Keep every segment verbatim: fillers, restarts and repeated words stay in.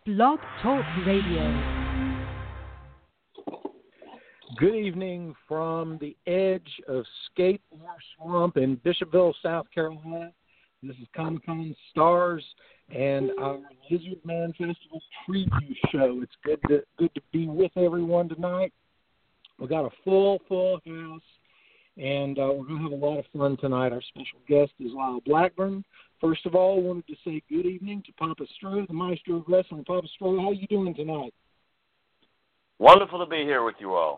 Blog Talk Radio. Good evening from the edge of Scape Ore Swamp in Bishopville, South Carolina. This is Comic-Con Stars and our Lizard Man Festival preview show. It's good to good to be with everyone tonight. We got a full, full house, and uh, we're going to have a lot of fun tonight. Our special guest is Lyle Blackburn. First of all, I wanted to say good evening to Papa Stroh, the Maestro of Wrestling. Papa Stroh, how are you doing tonight? Wonderful to be here with you all.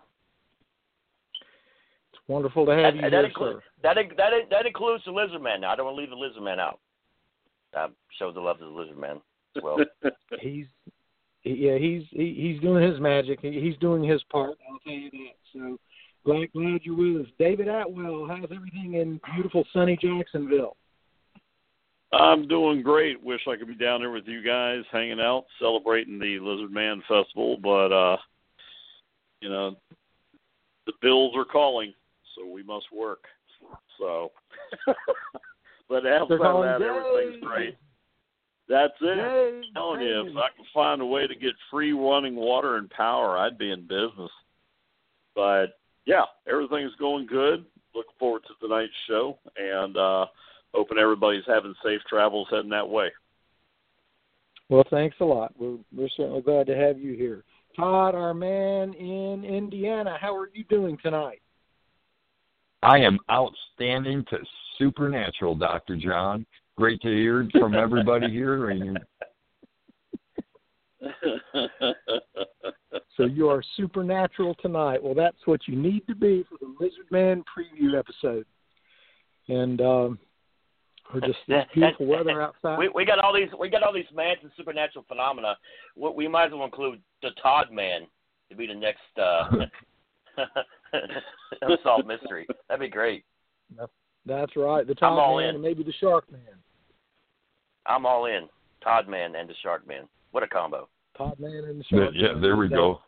It's wonderful to have that, you that here, includes, sir. That, that, that includes the Lizard Man. Now, I don't want to leave the Lizard Man out. I show the love to the Lizard Man as well. he's yeah, he's he, he's doing his magic. He, he's doing his part. I'll tell you that. So glad glad you're with us, David Atwell. How's everything in beautiful sunny Jacksonville? I'm doing great. Wish I could be down there with you guys, hanging out, celebrating the Lizard Man Festival, but uh, you know, the bills are calling, so we must work. So, but outside of that, Yay! everything's great. That's it. Yay! I'm telling you, Yay! if I can find a way to get free running water and power, I'd be in business. But yeah, everything's going good. Looking forward to tonight's show, and uh, hoping everybody's having safe travels heading that way. Well, thanks a lot. We're we're certainly glad to have you here. Todd, our man in Indiana, how are you doing tonight? I am outstanding to supernatural, Doctor John. Great to hear from everybody here. And so you are supernatural tonight. Well, that's what you need to be for the Lizard Man preview episode. And um, we're just this beautiful weather outside. We, we got all these we got all these mans and supernatural phenomena. We, we might as well include the Todd Man to be the next uh, unsolved mystery. That'd be great. That's right. The Todd all Man in. and maybe the Shark Man. I'm all in. Todd Man and the Shark Man. What a combo. Todd Man and the Shark yeah, Man. there we go.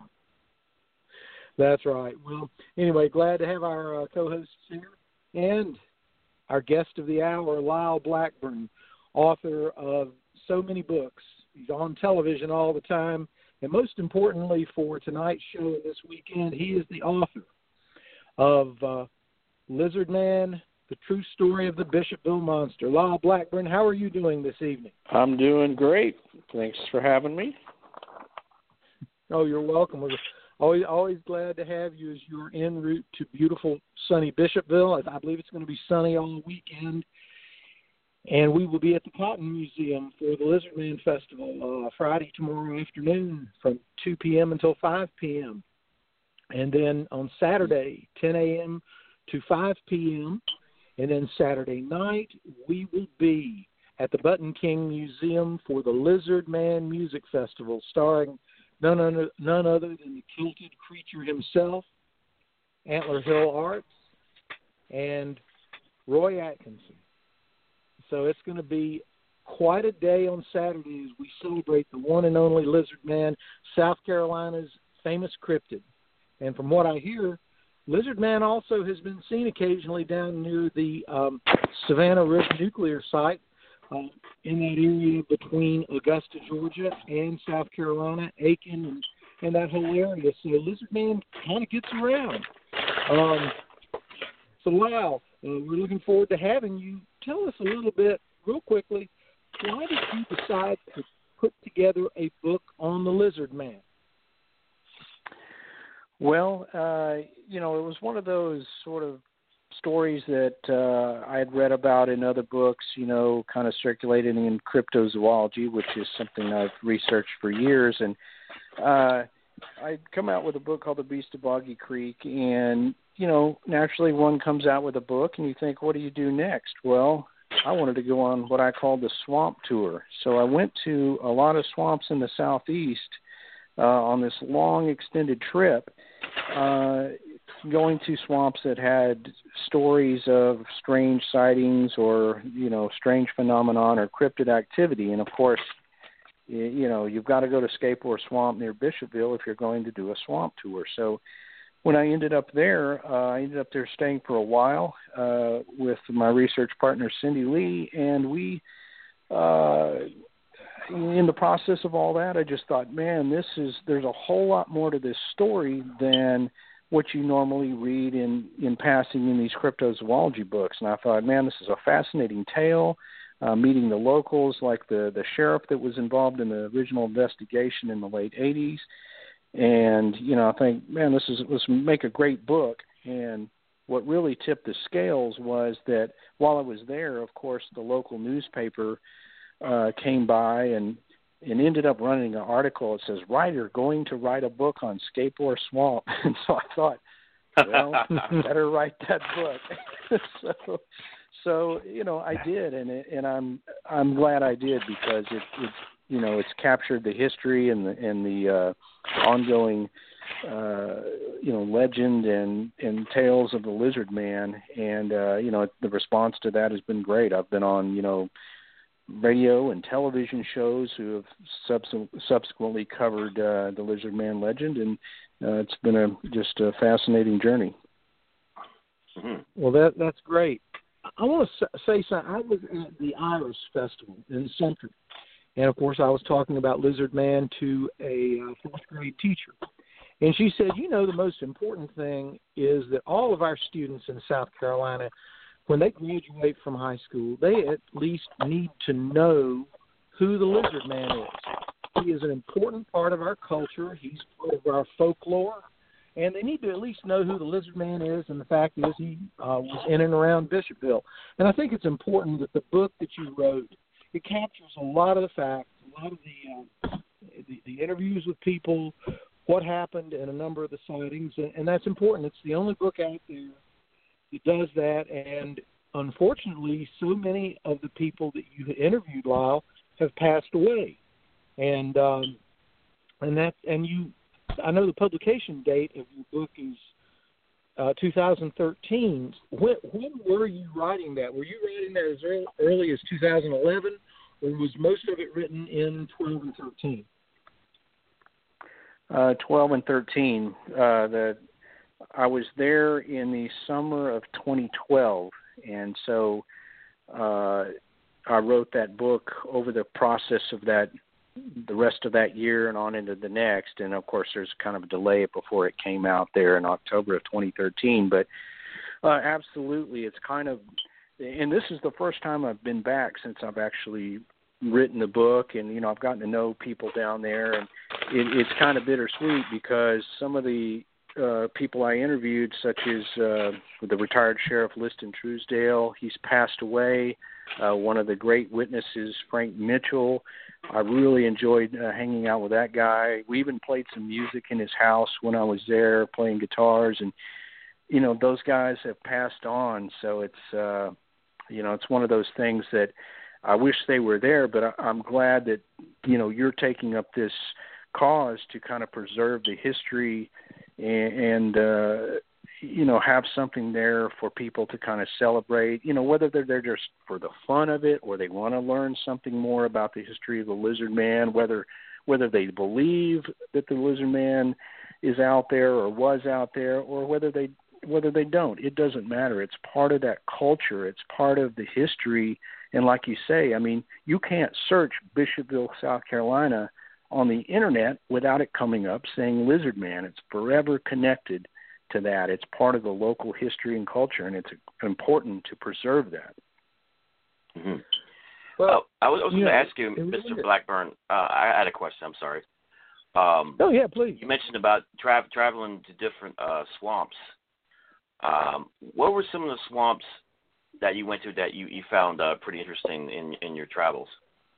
That's right. Well, anyway, glad to have our uh, co-hosts here and our guest of the hour, Lyle Blackburn, author of so many books. He's on television all the time. And most importantly for tonight's show this weekend, he is the author of uh, Lizard Man, The True Story of the Bishopville Monster. Lyle Blackburn, how are you doing this evening? I'm doing great. Thanks for having me. Oh, you're welcome. We're always, always glad to have you as you're en route to beautiful, sunny Bishopville. I believe it's going to be sunny all weekend. And we will be at the Cotton Museum for the Lizard Man Festival uh, Friday, tomorrow afternoon from two p.m. until five p.m. And then on Saturday, ten a.m. to five p.m. And then Saturday night, we will be at the Button King Museum for the Lizard Man Music Festival, starring none other, none other than the Kilted Creature himself, Antler Hill Arts, and Roy Atkinson. So it's going to be quite a day on Saturday as we celebrate the one and only Lizard Man, South Carolina's famous cryptid. And from what I hear, Lizard Man also has been seen occasionally down near the um, Savannah Ridge nuclear site uh, in that area between Augusta, Georgia, and South Carolina, Aiken, and, and that whole area. So Lizard Man kind of gets around. Um, so, Lyle, uh, we're looking forward to having you. Tell us a little bit, real quickly, why did you decide to put together a book on the Lizard Man? Well, uh, you know, it was one of those sort of stories that uh, I had read about in other books, you know, kind of circulating in cryptozoology, which is something I've researched for years. And uh, I'd come out with a book called The Beast of Boggy Creek, and, you know, naturally one comes out with a book, and you think, what do you do next? Well, I wanted to go on what I call the swamp tour. So I went to a lot of swamps in the southeast uh, on this long extended trip, uh, going to swamps that had stories of strange sightings or, you know, strange phenomenon or cryptid activity. And, of course, you know, you've got to go to Scape Ore Swamp near Bishopville if you're going to do a swamp tour. So when I ended up there, uh, I ended up there staying for a while uh, with my research partner, Cindy Lee, and we uh, in the process of all that, I just thought, man, this is there's a whole lot more to this story than what you normally read in, in passing in these cryptozoology books. And I thought, man, this is a fascinating tale, uh, meeting the locals, like the, the sheriff that was involved in the original investigation in the late eighties. And, you know, I think, man, this is let's make a great book. And what really tipped the scales was that while I was there, of course, the local newspaper uh, came by and and ended up running an article that says, writer going to write a book on Scape-Ore Swamp. And so I thought, well, better write that book. so, so, you know, I did, and it, and I'm I'm glad I did because it, it you know, it's captured the history and the and the uh, ongoing uh, you know, legend and, and tales of the Lizard Man, and uh, you know, the response to that has been great. I've been on, you know, radio and television shows who have subs- subsequently covered uh, the Lizard Man legend, and uh, it's been a just a fascinating journey. Mm-hmm. Well, that that's great. I want to say something. I was at the Iris Festival in Central, and of course, I was talking about Lizard Man to a uh, fourth grade teacher, and she said, "You know, the most important thing is that all of our students in South Carolina, when they graduate from high school, they at least need to know who the Lizard Man is. He is an important part of our culture. He's part of our folklore, and they need to at least know who the Lizard Man is, and the fact is he uh, was in and around Bishopville." And I think it's important that the book that you wrote, it captures a lot of the facts, a lot of the, uh, the, the interviews with people, what happened in a number of the sightings, and, and that's important. It's the only book out there that does that, and unfortunately, so many of the people that you interviewed, Lyle, have passed away, and um, and that and you, I know the publication date of your book is uh, two thousand thirteen. When when were you writing that? Were you writing that as early, early as two thousand eleven, or was most of it written in twelve and thirteen? Uh, twelve and thirteen. Uh, the I was there in the summer of twenty twelve, and so uh, I wrote that book over the process of that, the rest of that year and on into the next. And of course, there's kind of a delay before it came out there in October of twenty thirteen. But uh, absolutely, it's kind of, and this is the first time I've been back since I've actually written the book, and you know, I've gotten to know people down there, and it, it's kind of bittersweet because some of the Uh, people I interviewed, such as uh, the retired Sheriff Liston Truesdale, he's passed away. Uh, one of the great witnesses, Frank Mitchell, I really enjoyed uh, hanging out with that guy. We even played some music in his house when I was there, playing guitars, and you know, those guys have passed on. So it's uh, you know, it's one of those things that I wish they were there, but I, I'm glad that you know, you're taking up this cause to kind of preserve the history and, and uh, you know, have something there for people to kind of celebrate, you know, whether they're there just for the fun of it or they want to learn something more about the history of the Lizard Man, whether whether they believe that the Lizard Man is out there or was out there, or whether they whether they don't. It doesn't matter. It's part of that culture. It's part of the history. And like you say, I mean, you can't search Bishopville, South Carolina on the internet without it coming up saying Lizard Man. It's forever connected to that. It's part of the local history and culture, and it's important to preserve that. Mm-hmm. Well, uh, I was, I was going to ask you, Mister Blackburn, uh, I had a question. I'm sorry. Um, oh, yeah, please. You mentioned about tra- traveling to different uh, swamps. Um, what were some of the swamps that you went to that you, you found uh, pretty interesting in, in your travels?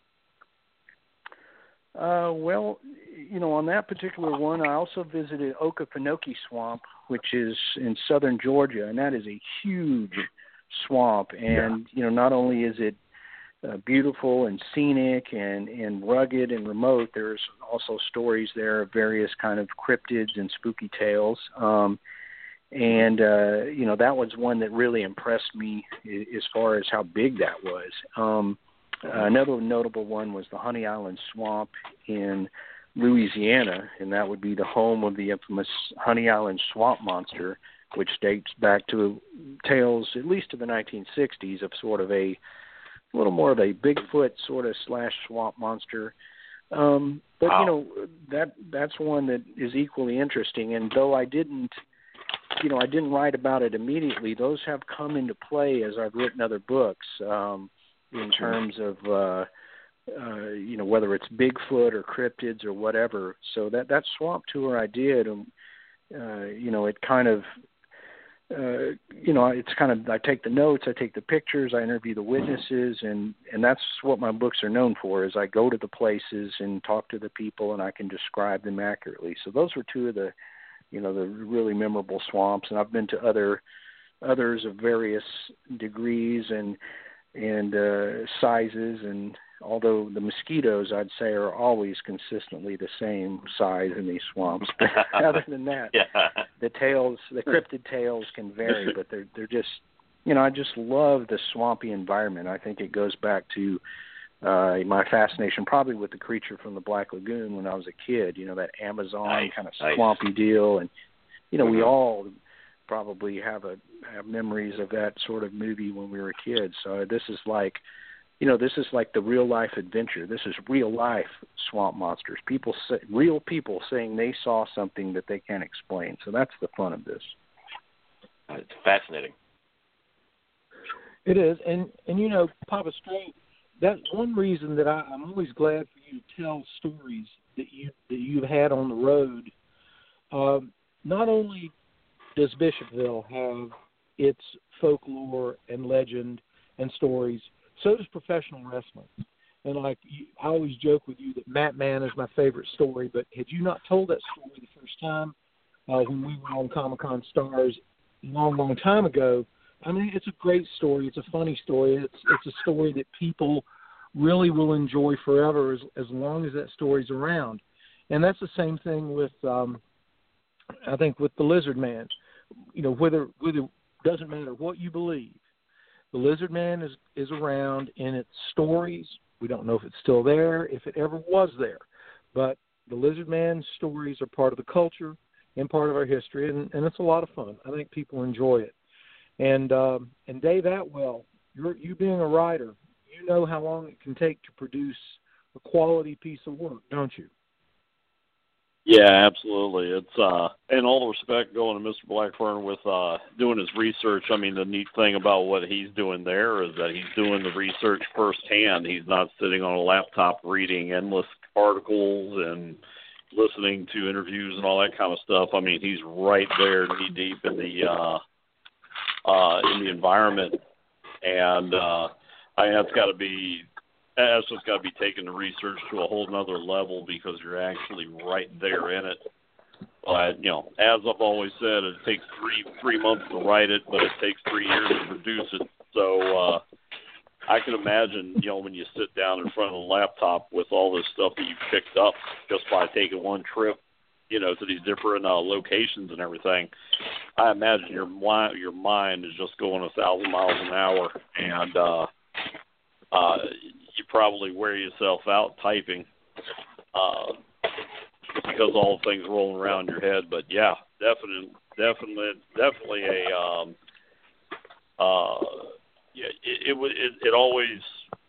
Uh, well, you know, on that particular one, I also visited Okefenokee Swamp, which is in southern Georgia, and that is a huge swamp. And, yeah. you know, not only is it uh, beautiful and scenic and, and rugged and remote, there's also stories there of various kind of cryptids and spooky tales. Um, and, uh, you know, that was one that really impressed me as far as how big that was. Um Uh, another notable one was the Honey Island Swamp in Louisiana, and that would be the home of the infamous Honey Island Swamp Monster, which dates back to tales, at least to the nineteen sixties, of sort of a a little more of a Bigfoot sort of slash swamp monster. Um, but wow. you know, that that's one that is equally interesting. And though I didn't, you know, I didn't write about it immediately, those have come into play as I've written other books, um, in terms of, uh, uh, you know, whether it's Bigfoot or cryptids or whatever. So that, that swamp tour I did, um, uh, you know, it kind of, uh, you know, it's kind of, I take the notes, I take the pictures, I interview the witnesses, and, and that's what my books are known for, is I go to the places and talk to the people, and I can describe them accurately. So those were two of the, you know, the really memorable swamps. And I've been to other, others of various degrees and, and uh, sizes, and although the mosquitoes, I'd say, are always consistently the same size in these swamps. But other than that, yeah. the tails, the cryptid tails can vary, but they're they're just, you know, I just love the swampy environment. I think it goes back to uh, my fascination probably with the creature from the Black Lagoon when I was a kid, you know, that Amazon nice, kind of nice. swampy deal. And, you know, mm-hmm. we all probably have a have memories of that sort of movie when we were kids. So this is like, you know, this is like the real life adventure. This is real life swamp monsters. People, say, real people saying they saw something that they can't explain. So that's the fun of this. It's fascinating. It is, and and you know, Papa Straight, that's one reason that I, I'm always glad for you to tell stories that you that you've had on the road. Um, not only does Bishopville have its folklore and legend and stories, so does professional wrestling. And like you, I always joke with you that Matt Man is my favorite story, but had you not told that story the first time uh, when we were on Comic-Con Stars a long, long time ago, I mean, it's a great story. It's a funny story. It's it's a story that people really will enjoy forever as, as long as that story's around. And that's the same thing with, um, I think, with the Lizard Man. You know, whether whether doesn't matter what you believe, the Lizard Man is, is around in its stories. We don't know if it's still there, if it ever was there. But the Lizard Man stories are part of the culture and part of our history, and, and it's a lot of fun. I think people enjoy it. And um, and Dave Atwell, you're, you being a writer, you know how long it can take to produce a quality piece of work, don't you? Yeah, absolutely. It's uh, in all the respect going to Mister Blackburn with uh, doing his research. I mean, the neat thing about what he's doing there is that he's doing the research firsthand. He's not sitting on a laptop reading endless articles and listening to interviews and all that kind of stuff. I mean, he's right there, knee deep in the uh, uh, in the environment, and uh, I mean, that's got to be. That's just got to be taken the research to a whole nother level because you're actually right there in it. But, you know, as I've always said, it takes three three months to write it, but it takes three years to produce it. So uh, I can imagine, you know, when you sit down in front of a laptop with all this stuff that you've picked up just by taking one trip, you know, to these different uh, locations and everything, I imagine your, your mind is just going a thousand miles an hour. And, uh, uh, you probably wear yourself out typing uh, because all the things rolling around your head. But yeah, definitely, definitely, definitely a um, uh, yeah. It, it it it always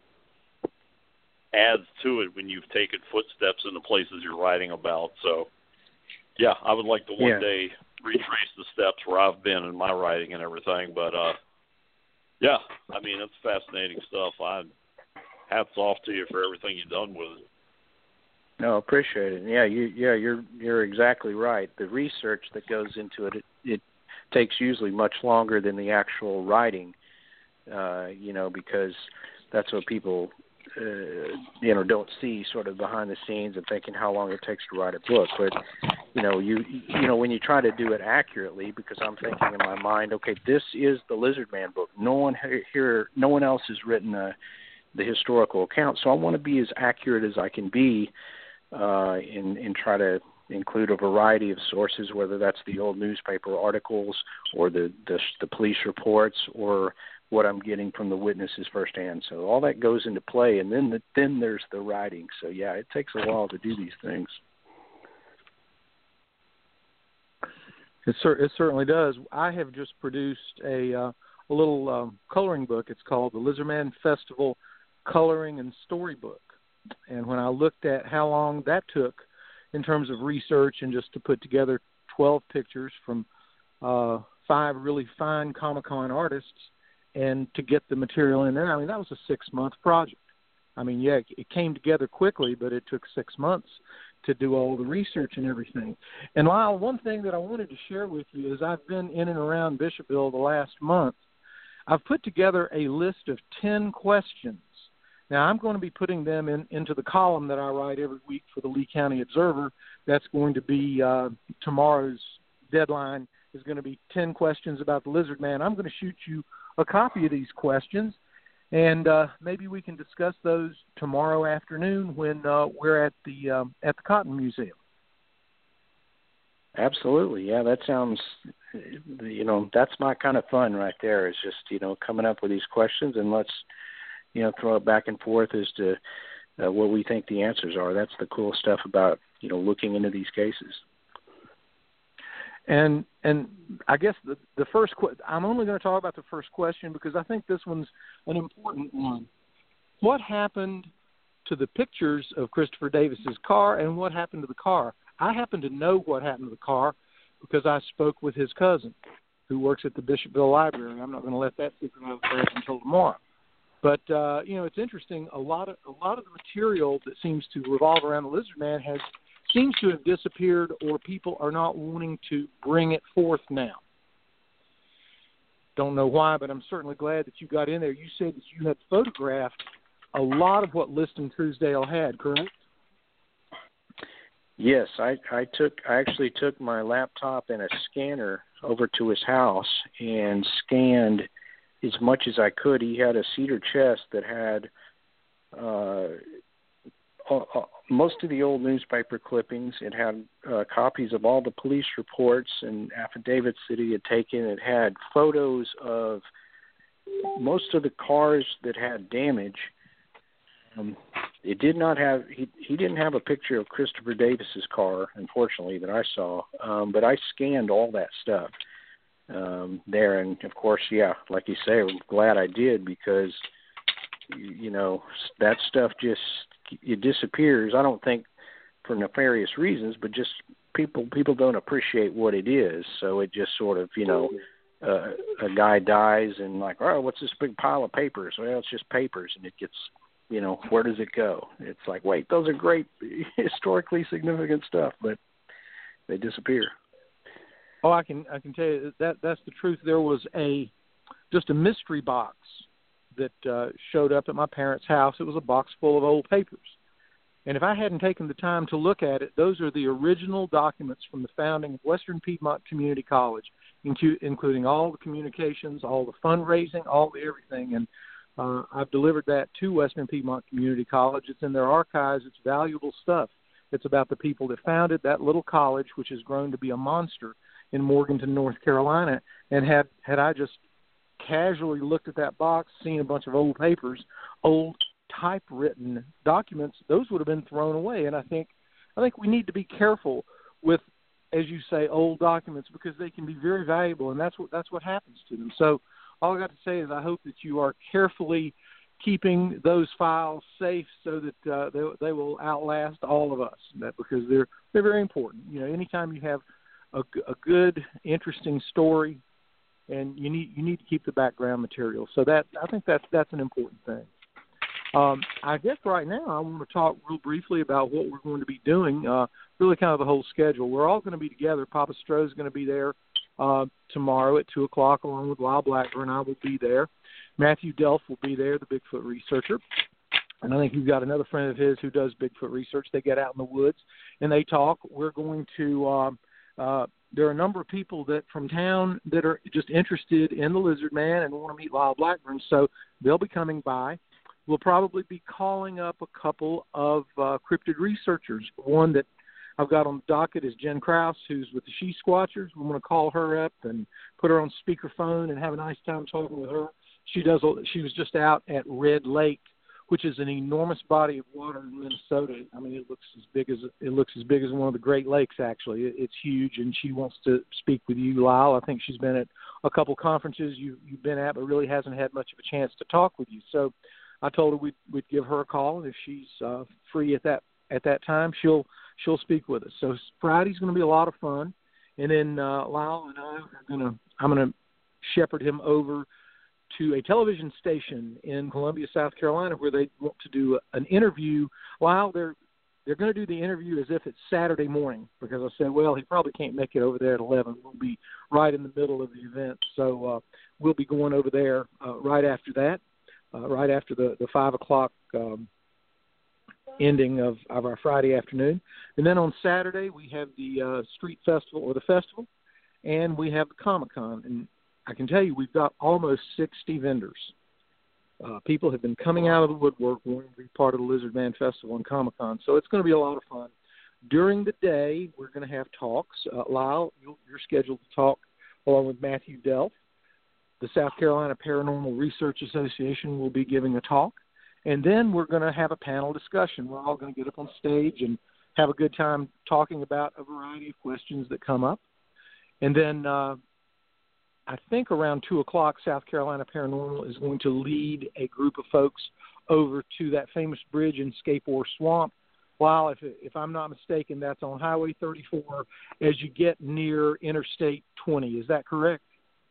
adds to it when you've taken footsteps in the places you're writing about. So yeah, I would like to one yeah. day retrace the steps where I've been in my writing and everything. But uh, yeah, I mean, it's fascinating stuff. I hats off to you for everything you've done with it. No, appreciate it. Yeah, you yeah, you're you're exactly right. The research that goes into it, it, it takes usually much longer than the actual writing. Uh, you know, because that's what people uh, you know don't see sort of behind the scenes and thinking how long it takes to write a book. But you know, you you know when you try to do it accurately, because I'm thinking in my mind, okay, this is the Lizard Man book. No one here, no one else has written a the historical account. So I want to be as accurate as I can be uh, and, and try to include a variety of sources, whether that's the old newspaper articles or the, the, the police reports or what I'm getting from the witnesses firsthand. So all that goes into play, and then the, then there's the writing. So, yeah, it takes a while to do these things. It, cer- it certainly does. I have just produced a, uh, a little um, coloring book. It's called the Lizard Man Festival coloring and storybook. And when I looked at how long that took in terms of research and just to put together twelve pictures from uh, five really fine Comic-Con artists and to get the material in there, I mean, that was a six-month project. I mean, yeah, it came together quickly, but it took six months to do all the research and everything. And Lyle, one thing that I wanted to share with you is I've been in and around Bishopville the last month. I've put together a list of ten questions. Now, I'm going to be putting them in, into the column that I write every week for the Lee County Observer. That's going to be uh, tomorrow's deadline is going to be ten questions about the Lizard Man. I'm going to shoot you a copy of these questions, and uh, maybe we can discuss those tomorrow afternoon when uh, we're at the um, at the Cotton Museum. Absolutely, yeah. That sounds, you know, that's my kind of fun right there. Is just you know coming up with these questions and let's you know throw it back and forth as to uh, what we think the answers are. That's the cool stuff about you know looking into these cases. And and I guess the the first que- I'm only going to talk about the first question because I think this one's an important one. What happened to the pictures of Christopher Davis's car, and what happened to the car? I happen to know what happened to the car because I spoke with his cousin, who works at the Bishopville Library. I'm not going to let that secret out of the press until tomorrow. But uh, you know, it's interesting. A lot of a lot of the material that seems to revolve around the Lizard Man has seems to have disappeared, or people are not wanting to bring it forth now. Don't know why, but I'm certainly glad that you got in there. You said that you had photographed a lot of what Liston Truesdale had, correct? Yes, I, I took. I actually took my laptop and a scanner over to his house and scanned as much as I could. He had a cedar chest that had uh, uh, most of the old newspaper clippings. It had uh, copies of all the police reports and affidavits that he had taken. It had photos of most of the cars that had damage. Um, it did not have, he, he didn't have a picture of Christopher Davis's car, unfortunately, that I saw, um, but I scanned all that stuff um, there. And, of course, yeah, like you say, I'm glad I did because, you, you know, that stuff just, it disappears. I don't think for nefarious reasons, but just people people don't appreciate what it is. So it just sort of, you know, uh, a guy dies and like, oh, what's this big pile of papers? Well, it's just papers, and it gets, you know, where does it go? It's like, wait, those are great, historically significant stuff, but they disappear. Oh, I can I can tell you that that's the truth. There was a just a mystery box that uh, showed up at my parents' house. It was a box full of old papers. And if I hadn't taken the time to look at it, those are the original documents from the founding of Western Piedmont Community College, incu- including all the communications, all the fundraising, all the everything. And uh, I've delivered that to Western Piedmont Community College. It's in their archives. It's valuable stuff. It's about the people that founded that little college, which has grown to be a monster in Morganton, North Carolina. And had, had I just casually looked at that box, seen a bunch of old papers, old typewritten documents, those would have been thrown away. And I think I think we need to be careful with, as you say, old documents, because they can be very valuable, and that's what that's what happens to them. So all I got to say is I hope that you are carefully keeping those files safe so that uh, they they will outlast all of us. That because they're they're very important. You know, anytime you have a, a good, interesting story, and you need you need to keep the background material. So that I think that's that's an important thing. Um, I guess right now I want to talk real briefly about what we're going to be doing. Uh, really, kind of the whole schedule. We're all going to be together. Papa Stroh is going to be there uh, tomorrow at two o'clock, along with Lyle Blackburn. I will be there. Matthew Delph will be there, the Bigfoot researcher. And I think you've got another friend of his who does Bigfoot research. They get out in the woods and they talk. We're going to. Um, uh, There are a number of people that from town that are just interested in the Lizard Man and want to meet Lyle Blackburn, so they'll be coming by. We'll probably be calling up a couple of uh, cryptid researchers. One that I've got on the docket is Jen Krause, who's with the She Squatchers. We want to call her up and put her on speakerphone and have a nice time talking with her. She does. She was just out at Red Lake, which is an enormous body of water in Minnesota. I mean, it looks as big as it looks as big as one of the Great Lakes. Actually, it, it's huge, and she wants to speak with you, Lyle. I think she's been at a couple conferences you, you've been at, but really hasn't had much of a chance to talk with you. So, I told her we'd, we'd give her a call, and if she's uh, free at that at that time, she'll she'll speak with us. So Friday's going to be a lot of fun, and then uh, Lyle and I are going to I'm going to shepherd him over to a television station in Columbia, South Carolina, where they want to do an interview. Lyle, they're they're going to do the interview as if it's Saturday morning, because I said, well, he probably can't make it over there at eleven. We'll be right in the middle of the event, so uh, we'll be going over there uh, right after that. Uh, right after the, the five o'clock um, ending of, of our Friday afternoon. And then on Saturday, we have the uh, street festival or the festival, and we have the Comic-Con. And I can tell you, we've got almost sixty vendors. Uh, people have been coming out of the woodwork wanting to be part of the Lizard Man Festival and Comic-Con. So it's going to be a lot of fun. During the day, we're going to have talks. Uh, Lyle, you're scheduled to talk along with Matthew Delph. The South Carolina Paranormal Research Association will be giving a talk, and then we're going to have a panel discussion. We're all going to get up on stage and have a good time talking about a variety of questions that come up. And then uh, I think around two o'clock, South Carolina Paranormal is going to lead a group of folks over to that famous bridge in Scape-Ore Swamp. While, if, if I'm not mistaken, that's on Highway thirty-four as you get near Interstate twenty. Is that correct?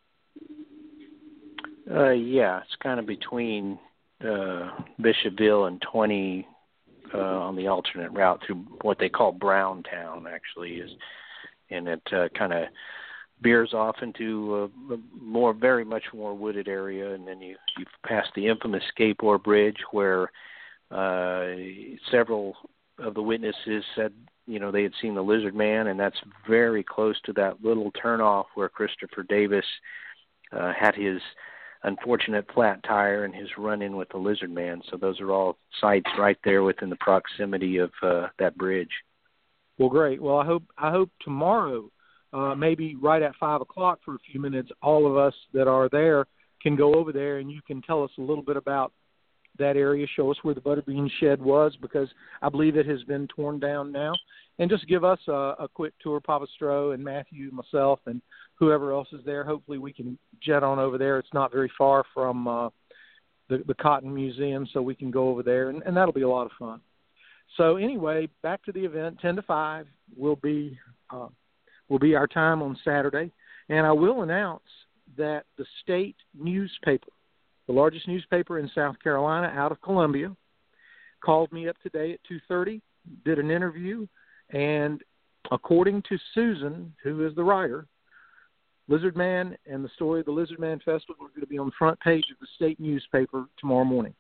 Uh, yeah, it's kind of between uh, Bishopville and twenty uh, on the alternate route through what they call Browntown, actually, is, and it uh, kind of veers off into a more, very much more wooded area, and then you you pass the infamous Scape-Ore Bridge, where uh, several of the witnesses said, you know, they had seen the Lizard Man, and that's very close to that little turnoff where Christopher Davis uh, had his unfortunate flat tire and his run-in with the Lizard Man. So those are all sites right there within the proximity of uh, that bridge. Well, great. Well, I hope I hope tomorrow, uh, maybe right at five o'clock for a few minutes, all of us that are there can go over there, and you can tell us a little bit about that area, show us where the Butterbean Shed was, because I believe it has been torn down now, and just give us a, a quick tour, Papa Stroh and Matthew, myself, and whoever else is there. Hopefully we can jet on over there. It's not very far from uh, the, the Cotton Museum, so we can go over there, and, and that'll be a lot of fun. So anyway, back to the event, ten to five will be, uh, will be our time on Saturday, and I will announce that the state newspaper, the largest newspaper in South Carolina out of Columbia, called me up today at two thirty, did an interview, and according to Susan, who is the writer, Lizard Man and the story of the Lizard Man Festival are going to be on the front page of the state newspaper tomorrow morning.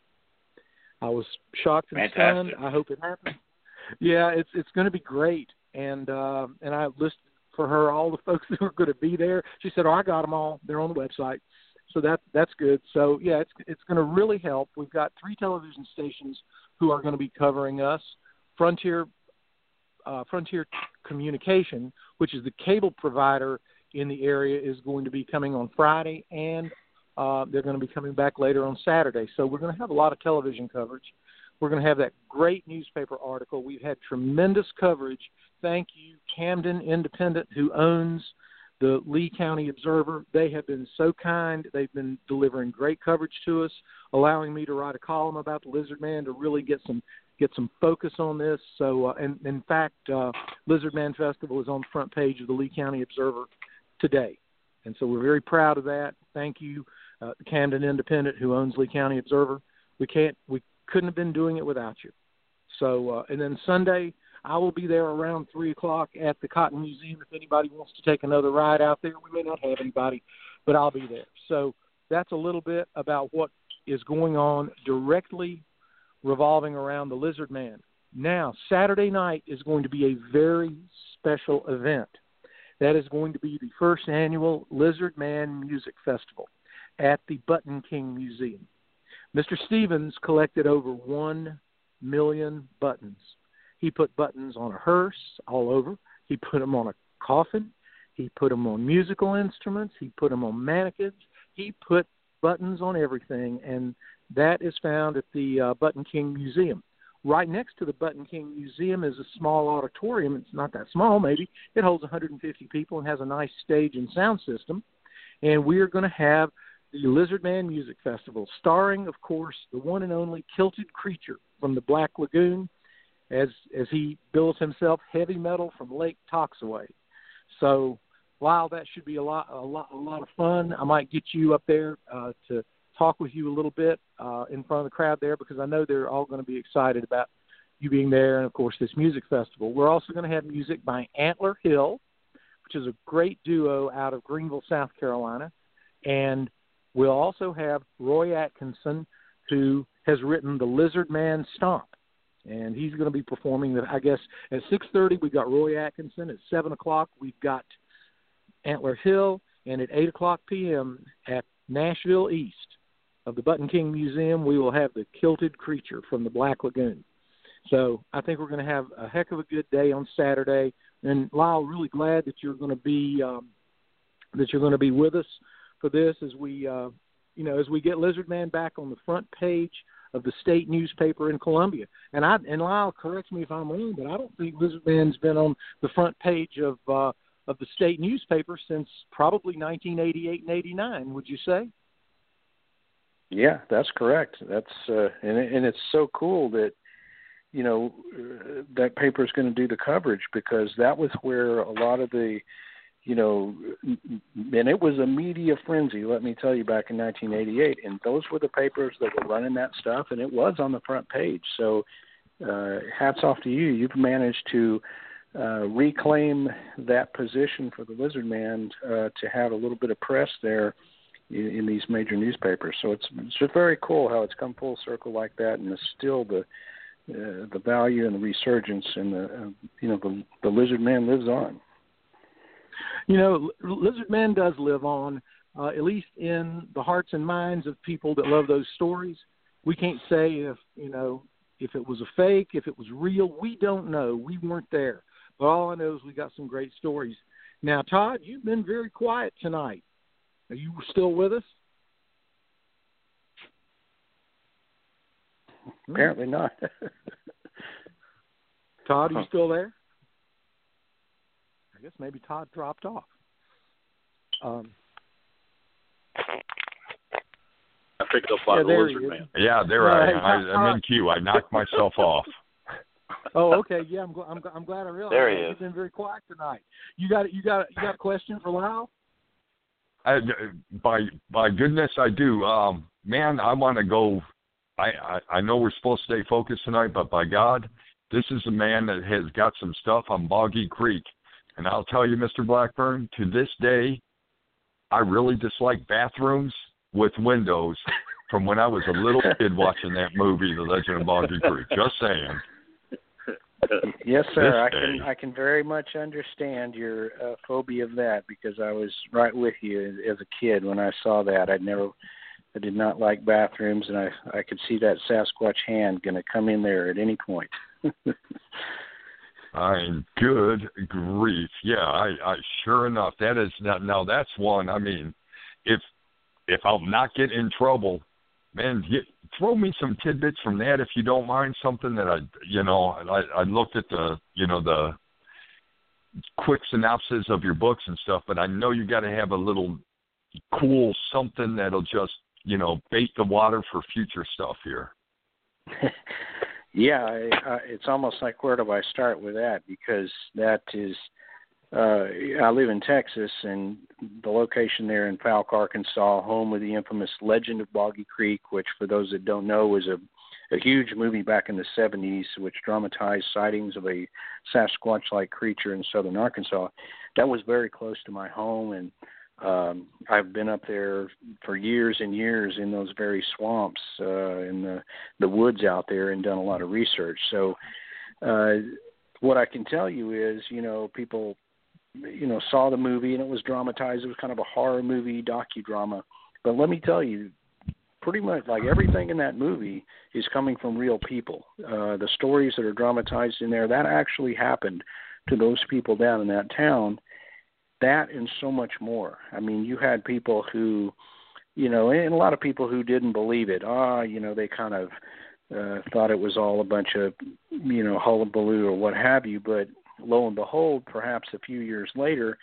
I was shocked and stunned. I hope it happens. Yeah, it's it's going to be great. And uh, and I listed for her all the folks that are going to be there. She said, "Oh, I got them all. They're on the website." So that that's good. So yeah, it's it's going to really help. We've got three television stations who are going to be covering us. Frontier uh, Frontier Communication, which is the cable provider in the area, is going to be coming on Friday, and uh, they're going to be coming back later on Saturday. So we're going to have a lot of television coverage. We're going to have that great newspaper article. We've had tremendous coverage. Thank you, Camden Independent, who owns the Lee County Observer. They have been so kind. They've been delivering great coverage to us, allowing me to write a column about the Lizard Man to really get some get some focus on this. So, uh, and in fact, uh, Lizard Man Festival is on the front page of the Lee County Observer today. And so we're very proud of that. Thank you, uh, Camden Independent, who owns Lee County Observer. We can't, we couldn't have been doing it without you. So, uh, and then Sunday, I will be there around three o'clock at the Cotton Museum. If anybody wants to take another ride out there, we may not have anybody, but I'll be there. So that's a little bit about what is going on directly revolving around the Lizard Man. Now, Saturday night is going to be a very special event. That is going to be the first annual Lizard Man Music Festival at the Button King Museum. Mister Stevens collected over one million buttons. He put buttons on a hearse all over. He put them on a coffin. He put them on musical instruments. He put them on mannequins. He put buttons on everything, and that is found at the uh, Button King Museum. Right next to the Button King Museum is a small auditorium. It's not that small, maybe. It holds one hundred fifty people and has a nice stage and sound system. And we are going to have the Lizard Man Music Festival, starring, of course, the one and only Kilted Creature from the Black Lagoon, as as he bills himself, heavy metal from Lake Toxaway. So, wow, that should be a lot, a lot, a lot of fun. I might get you up there uh, to talk with you a little bit uh, in front of the crowd there, because I know they're all going to be excited about you being there, and of course this music festival. We're also going to have music by Antler Hill, which is a great duo out of Greenville, South Carolina, and we'll also have Roy Atkinson, who has written The Lizard Man Stomp. And he's going to be performing, the, I guess, at six thirty we've got Roy Atkinson. At seven o'clock we've got Antler Hill. And at eight o'clock p.m. at Nashville East of the Button King Museum, we will have the Kilted Creature from the Black Lagoon. So I think we're going to have a heck of a good day on Saturday. And Lyle, really glad that you're going to be um, that you're going to be with us for this as we, uh, you know, as we get Lizard Man back on the front page of the state newspaper in Columbia. And I and Lyle, correct me if I'm wrong, but I don't think Lizard Man's been on the front page of uh, of the state newspaper since probably nineteen eighty-eight and eighty-nine. Would you say? Yeah, that's correct. That's uh, and and it's so cool that you know uh, that paper is going to do the coverage, because that was where a lot of the you know, and it was a media frenzy, let me tell you, back in nineteen eighty-eight. And those were the papers that were running that stuff, and it was on the front page. So uh, hats off to you. You've managed to uh, reclaim that position for the Lizard Man uh, to have a little bit of press there in, in these major newspapers. So it's, it's just very cool how it's come full circle like that, and it's still the uh, the value and the resurgence, and the uh, you know the, the Lizard Man lives on. You know, Lizard Man does live on, uh, at least in the hearts and minds of people that love those stories. We can't say if, you know, if it was a fake, if it was real. We don't know. We weren't there. But all I know is we got some great stories. Now, Todd, you've been very quiet tonight. Are you still with us? Apparently not. Todd, are you still there? I guess maybe Todd dropped off. Um, I picked up by yeah, the there Lizard Man. Yeah, there I, I, I'm in queue. I knocked myself off. Oh, okay. Yeah, I'm, I'm, I'm glad I realized. There he is. You've been very quiet tonight. You got you got you got a question for Lyle? I, by by goodness, I do. Um, man, I want to go. I, I I know we're supposed to stay focused tonight, but by God, this is a man that has got some stuff on Boggy Creek. And I'll tell you, Mister Blackburn, to this day, I really dislike bathrooms with windows from when I was a little kid watching that movie, The Legend of Boggy Creek. Just saying. Yes, sir. This I can day. I can very much understand your uh, phobia of that, because I was right with you as, as a kid when I saw that. I never, I did not like bathrooms, and I I could see that Sasquatch hand going to come in there at any point. I mean, good grief. Yeah, I, I sure enough, that is now, now that's one. I mean, if if I'll not get in trouble, man, get, throw me some tidbits from that if you don't mind. Something that I, you know, I, I looked at the, you know, the quick synopsis of your books and stuff, but I know you got to have a little cool something that'll just, you know, bait the water for future stuff here. Yeah, I, uh, it's almost like, where do I start with that? Because that is, uh, I live in Texas, and the location there in Falk, Arkansas, home of the infamous Legend of Boggy Creek, which, for those that don't know, was a, a huge movie back in the seventies, which dramatized sightings of a Sasquatch-like creature in southern Arkansas. That was very close to my home, and Um, I've been up there for years and years in those very swamps, uh, in the, the woods out there, and done a lot of research. So uh, what I can tell you is, you know, people, you know, saw the movie and it was dramatized. It was kind of a horror movie, docudrama. But let me tell you, pretty much like everything in that movie is coming from real people. Uh, the stories that are dramatized in there, that actually happened to those people down in that town. That and so much more. I mean, you had people who, you know, and a lot of people who didn't believe it. Ah, you know, they kind of uh, thought it was all a bunch of, you know, hullabaloo or what have you. But lo and behold, perhaps a few years later,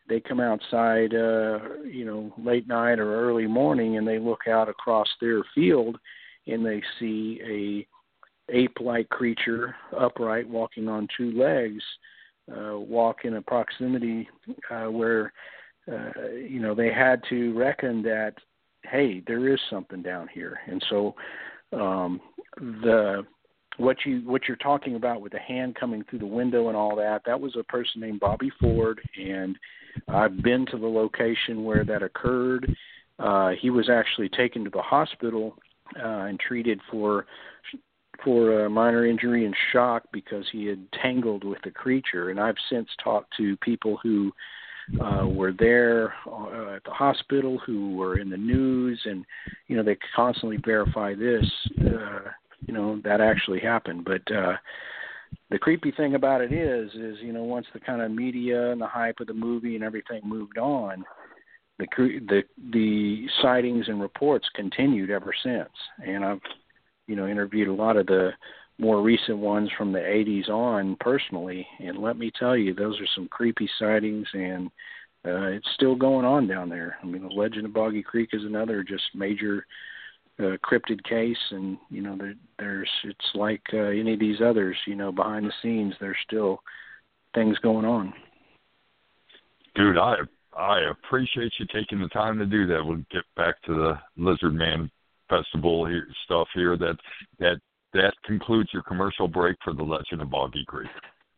they come outside, uh, you know, late night or early morning, and they look out across their field, and they see a ape-like creature upright, walking on two legs, uh, walk in a proximity uh, where, uh, you know, they had to reckon that, hey, there is something down here. And so um, the what you what you're talking about with the hand coming through the window and all that, that was a person named Bobby Ford, and I've been to the location where that occurred. Uh, he was actually taken to the hospital uh, and treated for for a minor injury and shock because he had tangled with the creature. And I've since talked to people who uh, were there uh, at the hospital, who were in the news, and, you know, they constantly verify this, uh, you know, that actually happened. But uh, the creepy thing about it is, is, you know, once the kind of media and the hype of the movie and everything moved on, the the the sightings and reports continued ever since. And I've, you know, interviewed a lot of the more recent ones from the eighties on personally, and let me tell you, those are some creepy sightings, and uh, it's still going on down there. I mean, the Legend of Boggy Creek is another just major uh, cryptid case, and, you know, there, there's it's like uh, any of these others, you know, behind the scenes, there's still things going on. Dude, I I appreciate you taking the time to do that. We'll get back to the Lizard Man Festival here, stuff here. That that that concludes your commercial break for the Legend of Boggy Creek.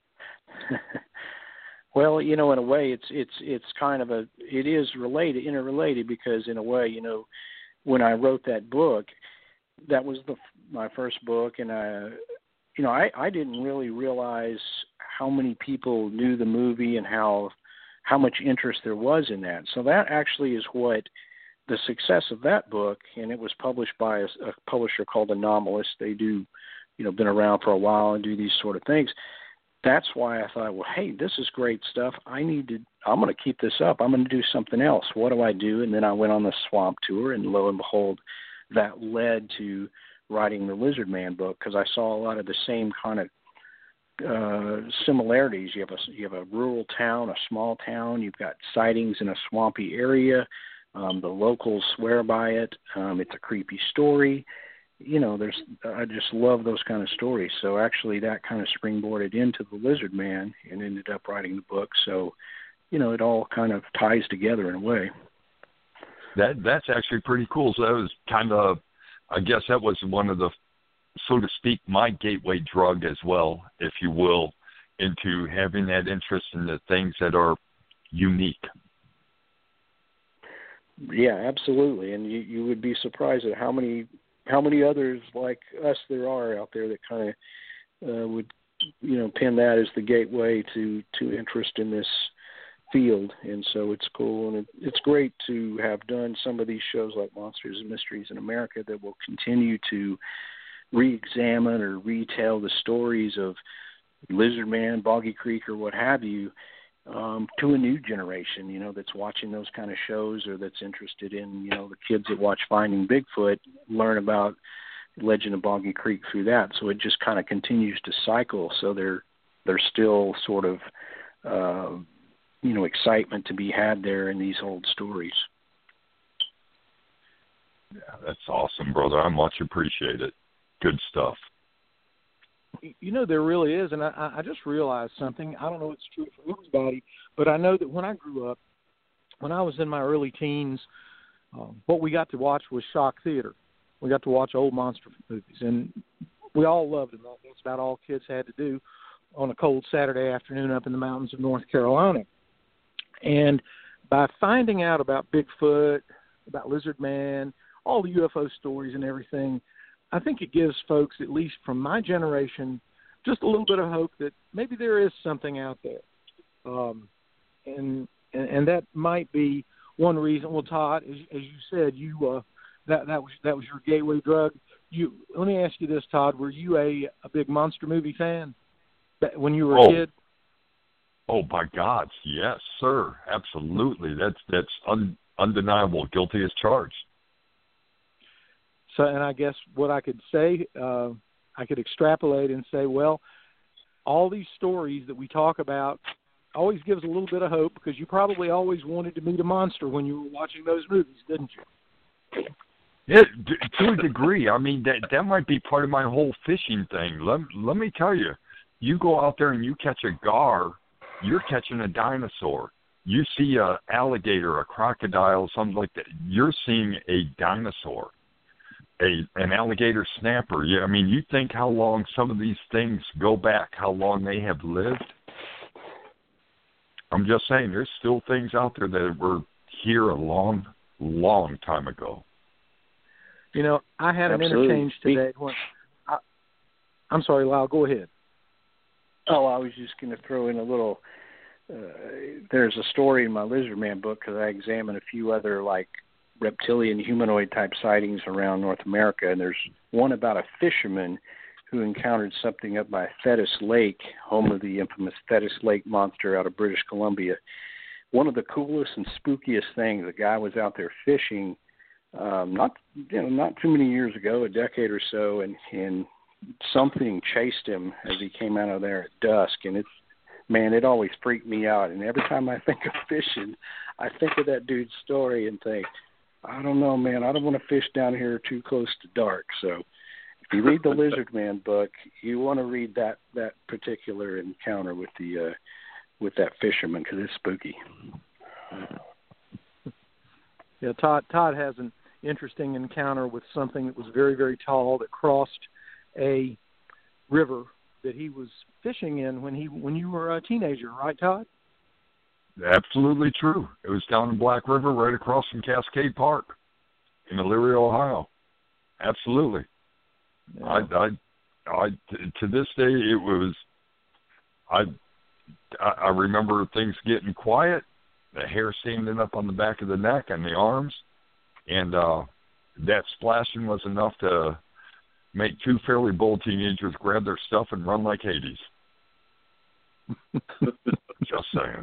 Well, you know, in a way, it's it's it's kind of a it is related, interrelated, because in a way, you know, when I wrote that book, that was the my first book, and I, you know, I I didn't really realize how many people knew the movie and how how much interest there was in that. So that actually is what the success of that book, and it was published by a, a publisher called Anomalous. They do, you know, been around for a while and do these sort of things. That's why I thought, well, hey, this is great stuff. I need to, I'm going to keep this up. I'm going to do something else. What do I do? And then I went on the swamp tour, and lo and behold, that led to writing the Lizard Man book, because I saw a lot of the same kind of uh, similarities. You have a, you have a rural town, a small town. You've got sightings in a swampy area. Um, the locals swear by it. Um, it's a creepy story. You know, there's, I just love those kind of stories. So actually that kind of springboarded into the Lizard Man and ended up writing the book. So, you know, it all kind of ties together in a way. That that's actually pretty cool. So that was kind of, I guess that was one of the, so to speak, my gateway drug as well, if you will, into having that interest in the things that are unique. Yeah, absolutely. And you, you would be surprised at how many how many others like us there are out there that kind of uh, would, you know, pin that as the gateway to, to interest in this field. And so it's cool. And it, it's great to have done some of these shows like Monsters and Mysteries in America that will continue to re-examine or retell the stories of Lizard Man, Boggy Creek, or what have you, Um, to a new generation, you know, that's watching those kind of shows, or that's interested in, you know, the kids that watch Finding Bigfoot learn about Legend of Boggy Creek through that. So it just kind of continues to cycle. So there, there's still sort of, uh, you know, excitement to be had there in these old stories. Yeah, that's awesome, brother. I much appreciate it. Good stuff. You know, there really is, and I, I just realized something. I don't know if it's true for everybody, but I know that when I grew up, when I was in my early teens, um, what we got to watch was shock theater. We got to watch old monster movies, and we all loved them. That's about all kids had to do on a cold Saturday afternoon up in the mountains of North Carolina. And by finding out about Bigfoot, about Lizard Man, all the U F O stories and everything, I think it gives folks, at least from my generation, just a little bit of hope that maybe there is something out there. Um, and, and and that might be one reason. Well, Todd, as, as you said, you uh, that that was that was your gateway drug. You let me ask you this, Todd: were you a, a big monster movie fan when you were oh. a kid? Oh, by God, yes, sir, absolutely. That's that's un, undeniable. Guilty as charged. So, and I guess what I could say, uh, I could extrapolate and say, well, all these stories that we talk about always gives a little bit of hope because you probably always wanted to meet a monster when you were watching those movies, didn't you? Yeah, d- to a degree. I mean, that that might be part of my whole fishing thing. Let let me tell you, you go out there and you catch a gar, you're catching a dinosaur. You see a alligator, a crocodile, something like that. You're seeing a dinosaur, a an alligator snapper. Yeah, I mean, you think how long some of these things go back, how long they have lived. I'm just saying, there's still things out there that were here a long, long time ago. You know, I had an Absolutely. interchange today. When I, I'm sorry, Lyle, go ahead. Oh, I was just going to throw in a little, uh, there's a story in my Lizard Man book because I examine a few other, like, reptilian humanoid type sightings around North America, and there's one about a fisherman who encountered something up by Thetis Lake, home of the infamous Thetis Lake monster out of British Columbia. One of the coolest and spookiest things, a guy was out there fishing um, not you know not too many years ago, a decade or so, and, and something chased him as he came out of there at dusk, and it's man, it always freaked me out. And every time I think of fishing, I think of that dude's story and think, I don't know, man, I don't want to fish down here too close to dark. So if you read the Lizard Man book, you want to read that, that particular encounter with the uh, with that fisherman because it's spooky. Yeah, Todd Todd has an interesting encounter with something that was very, very tall that crossed a river that he was fishing in when he when you were a teenager, right, Todd? Absolutely true. It was down in Black River, right across from Cascade Park in Elyria, Ohio. Absolutely. Yeah. I, I, I, to this day, it was. I, I remember things getting quiet, the hair standing up on the back of the neck and the arms, and uh, that splashing was enough to make two fairly bold teenagers grab their stuff and run like Hades. Just saying.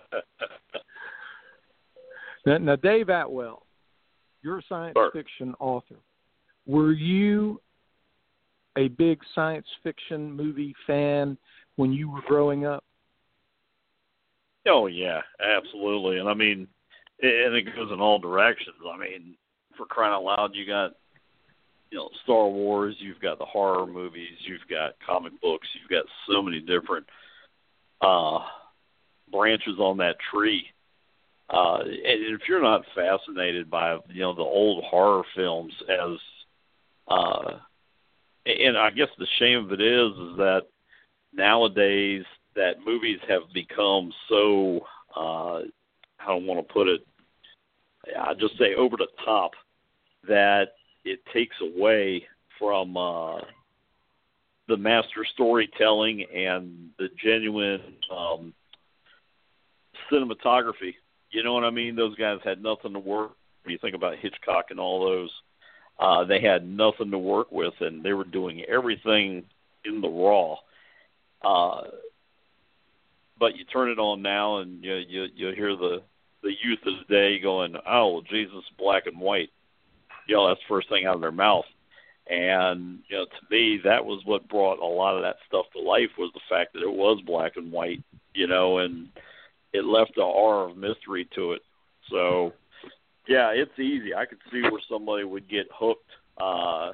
Now, now, Dave Atwell, you're a science Sure. fiction author. Were you a big science fiction movie fan when you were growing up? Oh, yeah, absolutely. And, I mean, and it goes in all directions. I mean, for crying out loud, you got, you know, Star Wars, you've got the horror movies, you've got comic books, you've got so many different uh, branches on that tree. Uh, and if you're not fascinated by, you know, the old horror films as, uh, and I guess the shame of it is, is that nowadays that movies have become so, uh, I don't want to put it, I just say over the top, that it takes away from uh, the master storytelling and the genuine um, cinematography. You know what I mean? Those guys had nothing to work. When you think about Hitchcock and all those, uh, they had nothing to work with, and they were doing everything in the raw. Uh, but you turn it on now, and you you, you hear the, the youth of the day going, "Oh, well, Jesus, black and white." You know, that's the first thing out of their mouth. And, you know, to me, that was what brought a lot of that stuff to life, was the fact that it was black and white, you know, and it left an aura of mystery to it. So, yeah, it's easy. I could see where somebody would get hooked, uh,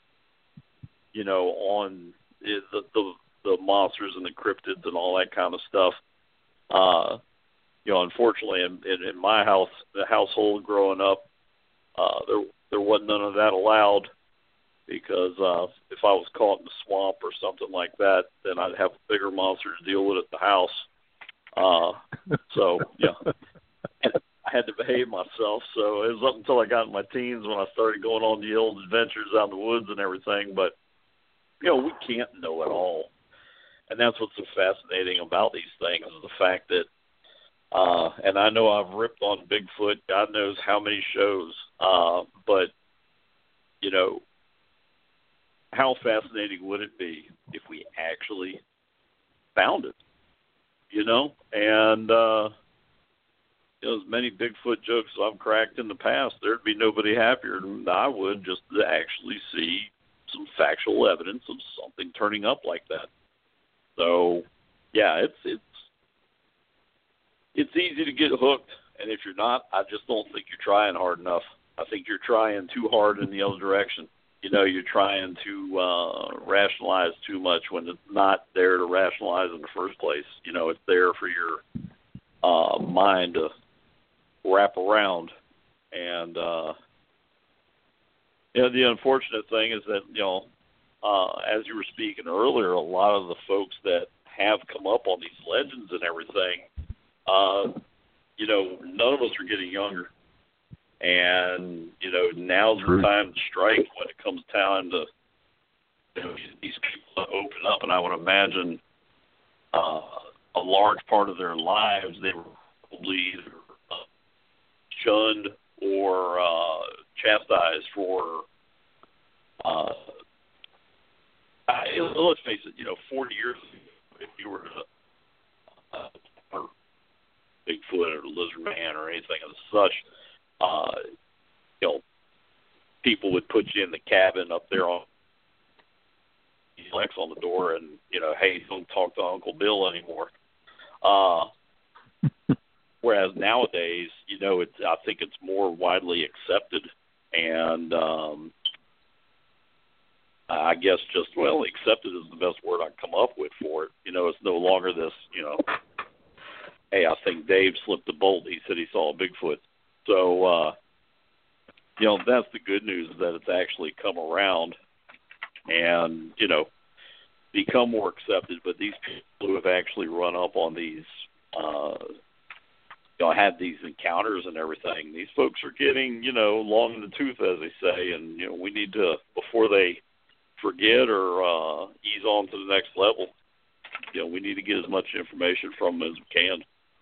you know, on the, the the monsters and the cryptids and all that kind of stuff. Uh, you know, unfortunately, in, in, in my house, the household growing up, uh, there there wasn't none of that allowed, because uh, if I was caught in the swamp or something like that, then I'd have a bigger monster to deal with at the house. Uh, so, yeah, and I had to behave myself. So it was up until I got in my teens when I started going on the old adventures out in the woods and everything. But, you know, we can't know it all. And that's what's so fascinating about these things, is the fact that, uh, and I know I've ripped on Bigfoot, God knows how many shows, uh, but, you know, how fascinating would it be if we actually found it? You know, and uh, you know, as many Bigfoot jokes as I've cracked in the past, there'd be nobody happier than I would just to actually see some factual evidence of something turning up like that. So, yeah, it's it's it's easy to get hooked, and if you're not, I just don't think you're trying hard enough. I think you're trying too hard in the other direction. You know, you're trying to uh, rationalize too much when it's not there to rationalize in the first place. You know, it's there for your uh, mind to wrap around. And, uh, you know, the unfortunate thing is that, you know, uh, as you were speaking earlier, a lot of the folks that have come up on these legends and everything, uh, you know, none of us are getting younger. And, you know, now's the time to strike when it comes time to, you know, these people to open up. And I would imagine uh, a large part of their lives, they were probably either uh, shunned or uh, chastised for, uh, I, let's face it, you know, forty years ago, if you were to, uh, or Bigfoot or Lizard Man or anything of such, Uh, you know, people would put you in the cabin up there on Lex on the door, and you know, hey, don't talk to Uncle Bill anymore. Uh, whereas nowadays, you know, it's I think it's more widely accepted, and um, I guess just well, accepted is the best word I can come up with for it. You know, it's no longer this, you know, hey, I think Dave slipped a bolt. He said he saw a Bigfoot. So, uh, you know, that's the good news, that it's actually come around and, you know, become more accepted. But these people who have actually run up on these, uh, you know, had these encounters and everything, these folks are getting, you know, long in the tooth, as they say. And, you know, we need to, before they forget or uh, ease on to the next level, you know, we need to get as much information from them as we can.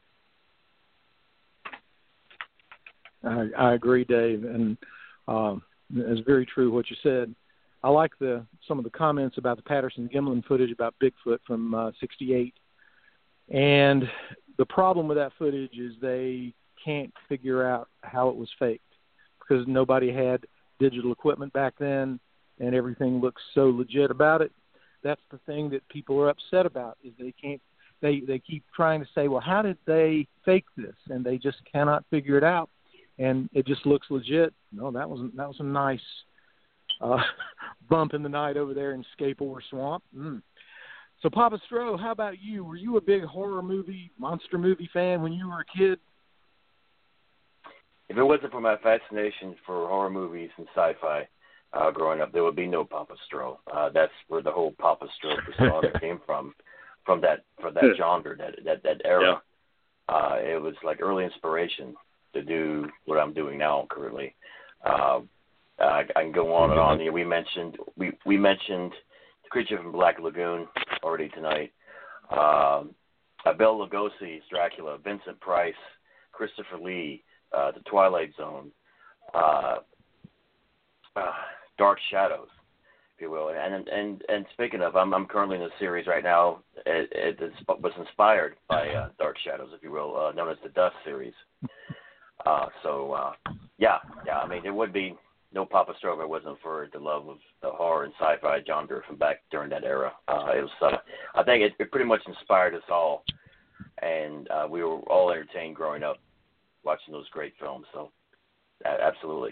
I, I agree, Dave, and um, it's very true what you said. I like the some of the comments about the Patterson-Gimlin footage about Bigfoot from uh, sixty-eight, and the problem with that footage is they can't figure out how it was faked because nobody had digital equipment back then, and everything looks so legit about it. That's the thing that people are upset about, is they can't. They they keep trying to say, well, how did they fake this, and they just cannot figure it out. And it just looks legit. No, that was that was a nice uh, bump in the night over there in Scapor Swamp. Mm. So, Papa Stro, how about you? Were you a big horror movie, monster movie fan when you were a kid? If it wasn't for my fascination for horror movies and sci-fi uh, growing up, there would be no Papa Stro. Uh, that's where the whole Papa Stro persona came from, from that from that genre, that that, that era. Yeah. Uh, it was like early inspiration to do what I'm doing now currently. Uh, I, I can go on and on. We mentioned we, we mentioned the Creature from Black Lagoon already tonight. Um, uh, Bela Lugosi's Dracula, Vincent Price, Christopher Lee, uh, The Twilight Zone, uh, uh, Dark Shadows, if you will. And and and speaking of, I'm I'm currently in a series right now. It, it, it was inspired by uh, Dark Shadows, if you will, uh, known as the Dust series. Uh, so, uh, yeah, yeah, I mean, there would be no Papa Stro if it wasn't for the love of the horror and sci-fi genre from back during that era. Uh, it was, uh, I think it, it pretty much inspired us all, and uh, we were all entertained growing up watching those great films, so uh, absolutely.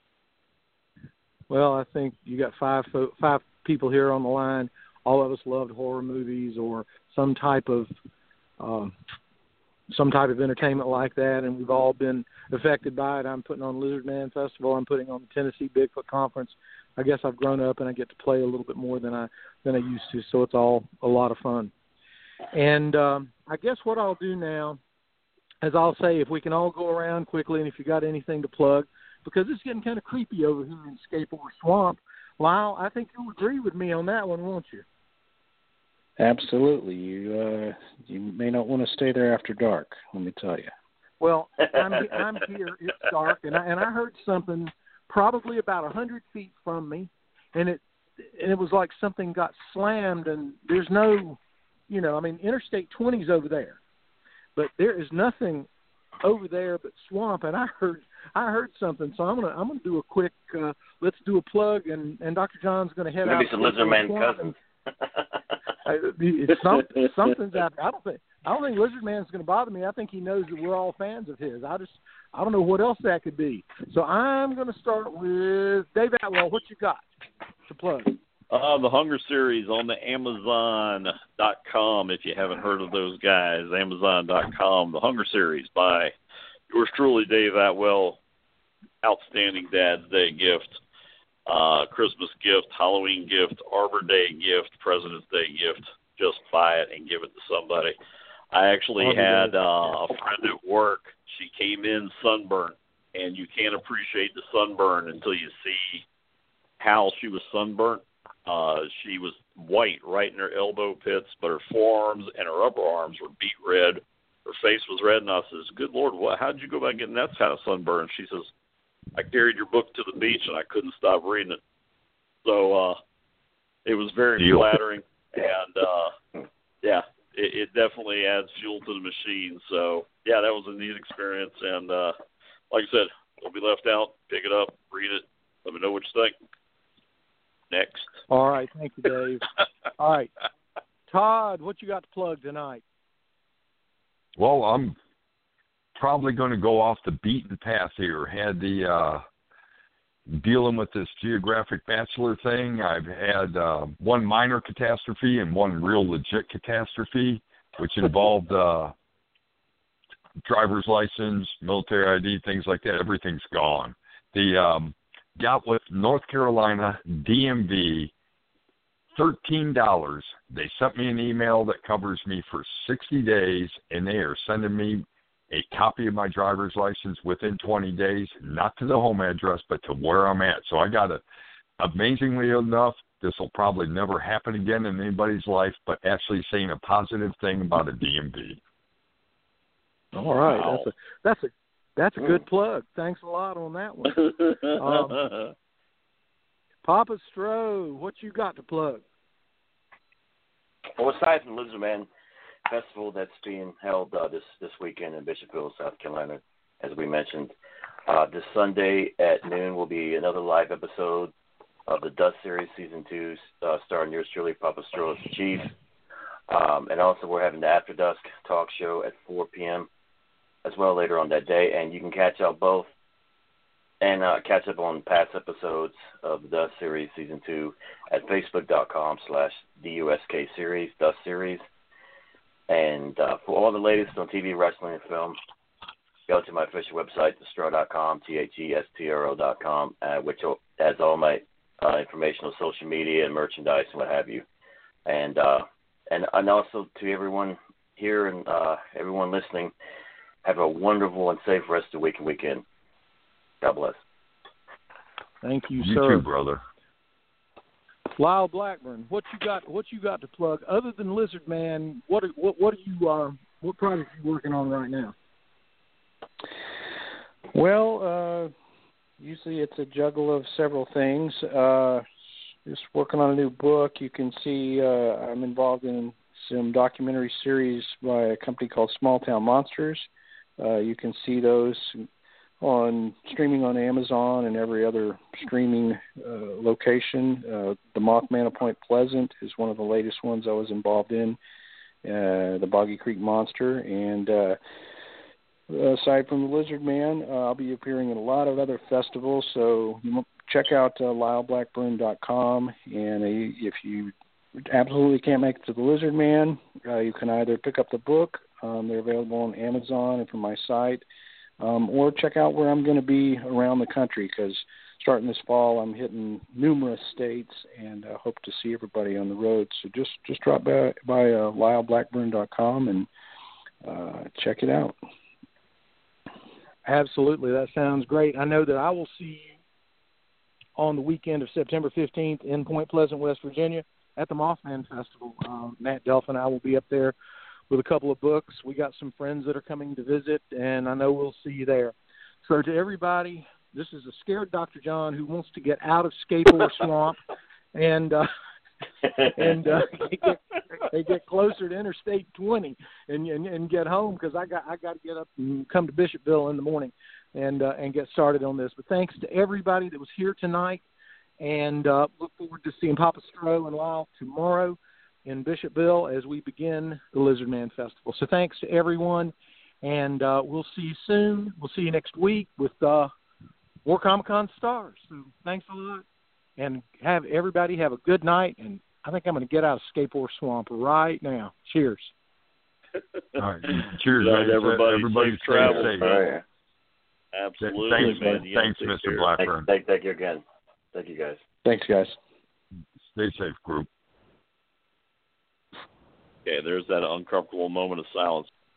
Well, I think you got five five people here on the line. All of us loved horror movies or some type of um, some type of entertainment like that, and we've all been affected by it. I'm putting on Lizard Man Festival. I'm putting on the Tennessee Bigfoot Conference. I guess I've grown up and I get to play a little bit more than I than I used to, so it's all a lot of fun. And um, I guess what I'll do now is I'll say if we can all go around quickly, and if you got anything to plug, because it's getting kind of creepy over here in Scapor Swamp. Lyle, I think you'll agree with me on that one, won't you? Absolutely. You uh, you may not want to stay there after dark, let me tell you. Well, I'm, I'm here. It's dark, and I, and I heard something probably about a hundred feet from me, and it and it was like something got slammed, and there's no, you know, I mean, Interstate twenty's over there, but there is nothing over there but swamp, and I heard I heard something, so I'm gonna I'm gonna do a quick uh, let's do a plug, and, and Doctor John's gonna head Maybe out. Maybe some Lizard Man cousins. It's some, something's out there. I don't think I don't think Lizard Man's going to bother me. I think he knows that we're all fans of his. I just, I don't know what else that could be. So I'm going to start with Dave Atwell. What you got to plug? Uh, the Hunger series on the Amazon dot com. If you haven't heard of those guys, Amazon dot com. The Hunger series by yours truly, Dave Atwell. Outstanding Dad's Day gift, uh, Christmas gift, Halloween gift, Arbor Day gift, President's Day gift. Just buy it and give it to somebody. I actually had uh, a friend at work. She came in sunburned, and you can't appreciate the sunburn until you see how she was sunburnt. Uh, she was white right in her elbow pits, but her forearms and her upper arms were beet red. Her face was red, and I says, "Good Lord, what? How did you go about getting that kind of sunburn?" She says, "I carried your book to the beach, and I couldn't stop reading it." So uh, it was very Deal. flattering, and uh, yeah, it, it definitely adds fuel to the machine. So yeah, that was a neat experience, and uh, like I said, don't be left out. Pick it up, read it. Let me know what you think. Next. All right, thank you, Dave. All right, Todd, what you got to plug tonight? Well, I'm probably going to go off the beaten path here. Had the uh, dealing with this geographic bachelor thing. I've had uh, one minor catastrophe and one real legit catastrophe, which involved uh, driver's license, military I D, things like that. Everything's gone. The um, got with North Carolina D M V, thirteen dollars. They sent me an email that covers me for sixty days, and they are sending me a copy of my driver's license within twenty days, not to the home address, but to where I'm at. So I got it. Amazingly enough, this will probably never happen again in anybody's life, but actually saying a positive thing about a D M V. All right. Wow. That's a, that's a, that's a good plug. Thanks a lot on that one. Um, Papa Stroh, what you got to plug? Well, aside from Lizard Man Festival that's being held uh, this this weekend in Bishopville, South Carolina, as we mentioned, uh, this Sunday at noon will be another live episode of the Dust Series Season two, uh, starring yours truly, Papa Stroh as the Chief. Um, and also we're having the After Dusk talk show at four p.m. as well later on that day, and you can catch up both and uh, catch up on past episodes of the Dust Series Season two at facebook.com slash DUSK Series, Dust Series. And uh, for all the latest on T V, wrestling, and film, go to my official website, the stro dot com, T H E S T R O dot com, uh, which has all my uh, information on social media and merchandise and what have you. And uh, and, and also to everyone here and uh, everyone listening, have a wonderful and safe rest of the week and weekend. God bless. Thank you, You sir. too, brother. Lyle Blackburn, what you got? What you got to plug other than Lizard Man? What are, what what are you? Uh, what project are you working on right now? Well, uh, usually it's a juggle of several things. Uh, just working on a new book. You can see uh, I'm involved in some documentary series by a company called Small Town Monsters. Uh, you can see those on streaming on Amazon and every other streaming uh, location. Uh, the Mothman of Point Pleasant is one of the latest ones I was involved in, uh, the Boggy Creek Monster. And uh, aside from the Lizard Man, uh, I'll be appearing in a lot of other festivals, so check out uh, lyle blackburn dot com. And uh, if you absolutely can't make it to the Lizard Man, uh, you can either pick up the book. Um, they're available on Amazon and from my site. Um, or check out where I'm going to be around the country, because starting this fall I'm hitting numerous states, and I uh, hope to see everybody on the road. So just, just drop by, by uh, lyle blackburn dot com and uh, check it out. Absolutely, that sounds great. I know that I will see you on the weekend of September fifteenth in Point Pleasant, West Virginia, at the Mothman Festival. Um, Matt Delph and I will be up there with a couple of books. We got some friends that are coming to visit, and I know we'll see you there. So to everybody, this is a scared Doctor John who wants to get out of Scape-Ore Swamp and uh, and uh, get, they get closer to Interstate twenty and and, and get home, because I got I got to get up and come to Bishopville in the morning and uh, and get started on this. But thanks to everybody that was here tonight, and uh, look forward to seeing Papa Stroh and Lyle tomorrow. in Bishopville as we begin the Lizard Man Festival. So thanks to everyone, and uh, we'll see you soon. We'll see you next week with uh, War Comic Con stars. So thanks a lot, and have everybody have a good night. And I think I'm going to get out of Skateboard Swamp right now. Cheers. All right. Cheers, Right, man. everybody. Everybody Safe stay travels. safe. All right. Absolutely, Thanks, man. You thanks, take Mister care. Blackburn. Thank, thank, thank you again. Thank you, guys. Thanks, guys. Stay safe, group. Okay, there's that uncomfortable moment of silence.